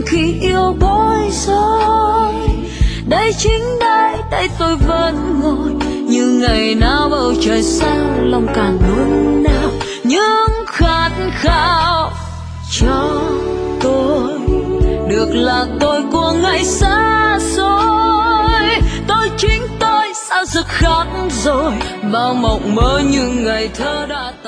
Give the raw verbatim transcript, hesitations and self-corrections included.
khi yêu bối rối. Đây chính đây, đây tôi vẫn ngồi như ngày nào bầu trời sao lòng càng nôn nao những khát khao cho tôi được là tôi của ngày xa xôi. Tôi chính tôi sao giấc khát rồi bao mộng mơ như ngày thơ đã